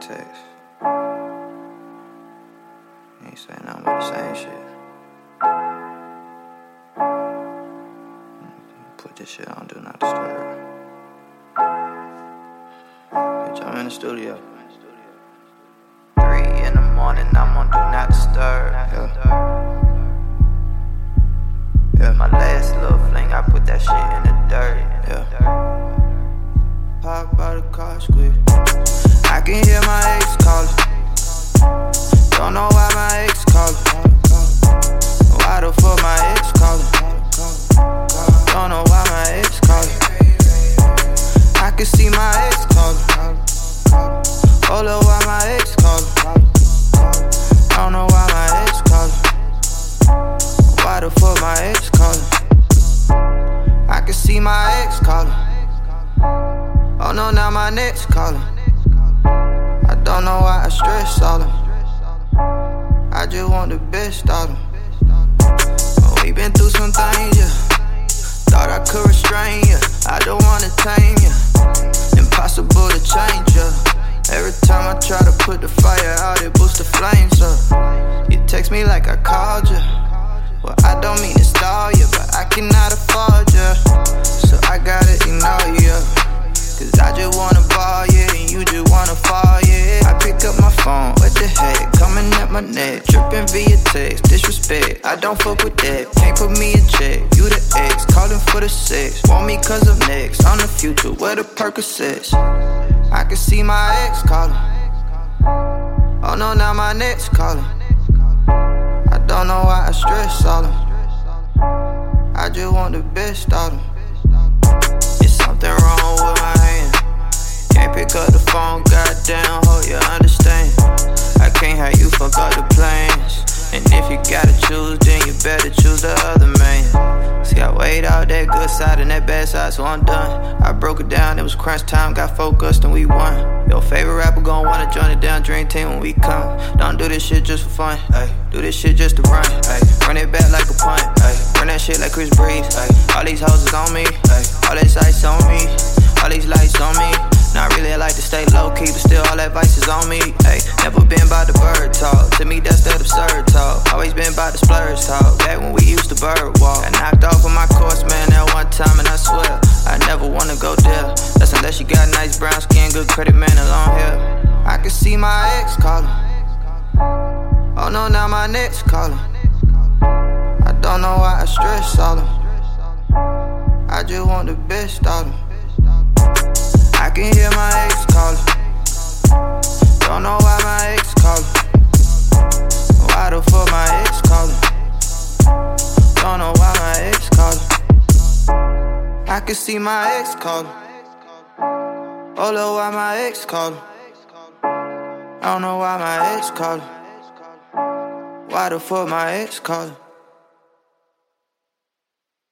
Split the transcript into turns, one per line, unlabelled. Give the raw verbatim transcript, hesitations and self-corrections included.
text. He ain't saying nothing but the same shit. Put this shit on Do Not Disturb. Bitch, I'm in the studio. Three in the morning, I'm on Do Not Disturb. Yeah. Yeah. My last little fling, I put that shit in the dirt. Yeah. Pop out the car, squeeze. I can hear my ex calling. Don't know why my ex calling. Why the fuck my ex calling? Don't know why my ex calling. I can see my ex calling. Hold up, why my ex calling? Don't know why my ex calling. Why the fuck my ex calling? I can see my ex calling. Oh no, now my next calling. I don't know why I stress all them. I just want the best out of them. Oh, we been through some things, yeah. Thought I could restrain ya. I don't wanna tame ya. Impossible to change ya. Every time I try to put the fire out, it boosts the flames up. You text me like I called ya. Well, I don't mean to stall ya, but I cannot afford ya. So I gotta ignore ya. Cause I just wanna ball, yeah, and you just wanna fall, yeah. I pick up my phone, what the heck, coming at my neck. Tripping via text, disrespect, I don't fuck with that. Can't put me in check, you the ex, calling for the sex. Want me cause I'm next, on the future, where the Percocets. I can see my ex calling. Oh no, now my next calling. I don't know why I stress all them. I just want the best out of them. It's something wrong with my hand. Can't pick up the phone, goddamn, hope you understand. I can't have you fuck up the plans. And if you gotta choose, then you better choose the other man. See, I weighed out that good side and that bad side, so I'm done. I broke it down, it was crunch time, got focused and we won. Your favorite rapper gon' wanna join it down, dream team when we come. Don't do this shit just for fun, ay. Do this shit just to run, ay. Run it back like a punt, ay. Run that shit like Chris Breeze, ay. All these hoes is on me, ay. All this ice on me, all these lights on me. Not really, I like to stay low-key, but still all that vice is on me, ay. Never been about the bird talk, to me that's that absurd talk. Always been about the splurge talk, back when we used to bird walk. I knocked off of my course, man, that one time, and I swear I never wanna go there. That's unless you got nice brown skin, good credit, man, and long hair. I can see my ex calling. Oh no, now my next calling. I don't know why I stress all them. I just want the best out of them. I can hear my ex calling. Don't know why my ex calling. Why the fuck my ex calling? Don't know why my ex calling. I can see my ex calling. Oh Lord, why my ex calling? I don't know why my ex calling. Why the fuck my ex calling?